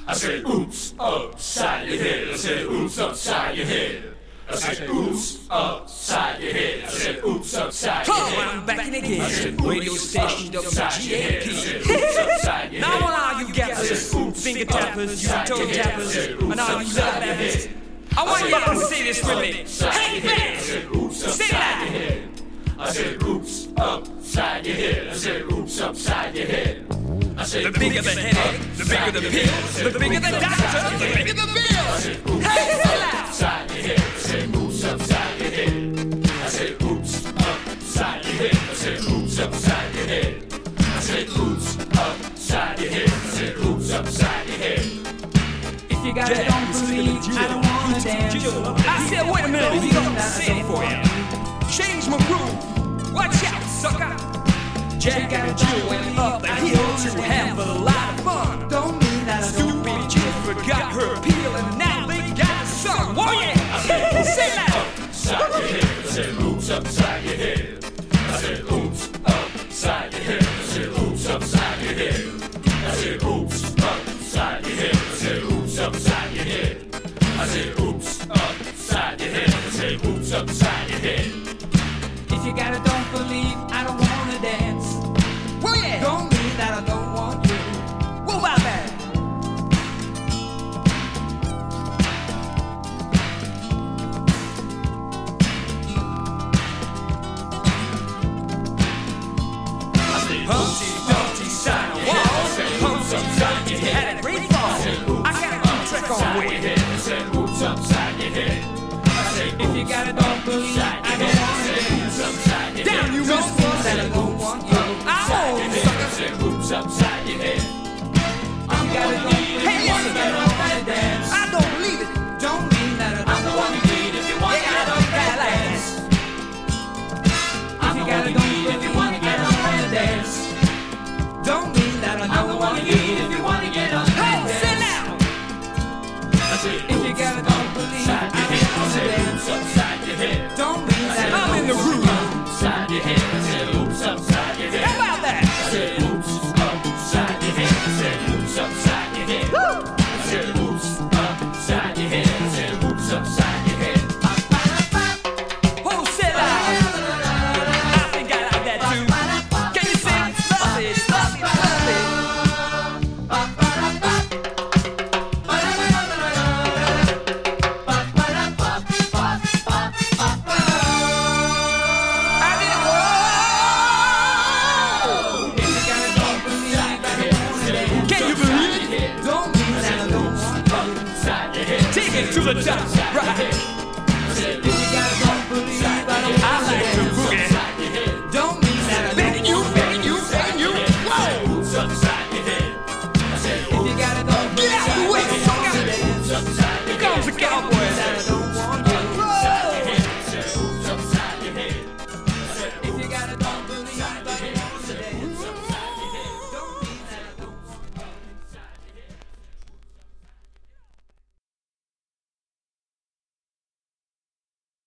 I said, oops, upside your head. I said, oops, upside your head. I said, oops, upside your head. I said, oops, upside your head. I'm back in again. I said, Radio station WGAP. Now all you gappers, finger tappers, you toe tappers, and all you love tappers, I want y'all to say this with me. Hey man, say that. I said, oops, upside your head. I said, oops, upside your head. I said, the bigger the headache, the bigger the pill, the bigger the doctor, the bigger the bill. Hey, say that. Upside your head. I said, oops, upside your head. I said, oops, upside your head. I said, oops, upside your head. I said, oops, upside your head. I said, oops, upside your head. If you got it, don't believe, I don't wanna dance. I said, wait a minute, you don't say it for you. Change my groove, watch out, sucker. Jack got a Jew and up the hill to have a lot of fun. Don't mean that I don't Stupid want chick forgot her appeal and now they got a son. Whoa yeah, say that. Upside your head. I said, oops, upside your head. I said, oops, upside your head. I said, oops, upside your head. I said, oops, upside your head. I said, oops, upside your head. I said, oops, upside your head. I said, oops, upside your head. If you got it, don't believe, I don't wanna dance. Whoa yeah, Don't mean that I don't want you. what about that? Humpty Dumpty sat on a wall. Humpty Dumpty had a great fall. I got a trick on the way. I said, oops, upside your head. I said, If you got it, don't believe, I don't wanna dance. upside your head. Down you Don't miss mean that I don't want you. I said, oops, upside your head. If you got it, don't believe, Hey, listen, I don't wanna dance. I don't believe it. Don't mean that I don't want you. If you want They got it on that ass. If you got it, don't believe, I don't wanna dance. Don't mean that I don't want you. If you wanna get on Hey, that sit dance. down. I said, If you got it, don't believe, I upside your don't head. I wanna said, dance. oops, upside your head. Don't mean that I I'm in don't the want room. you. Upside your head. I said, oops, upside your head. How about that? I said, oops, upside your head. I said, oops, upside your head. I said, oops, upside your head. I said, oops, upside your head. Who said I think I like that too. Can you sing? Love it, love it, love it. I did it. Whoa! If you got it, don't believe, I don't wanna dance. Can you believe it? Don't mean that I don't want you. Upside your head. Take it to the top, right?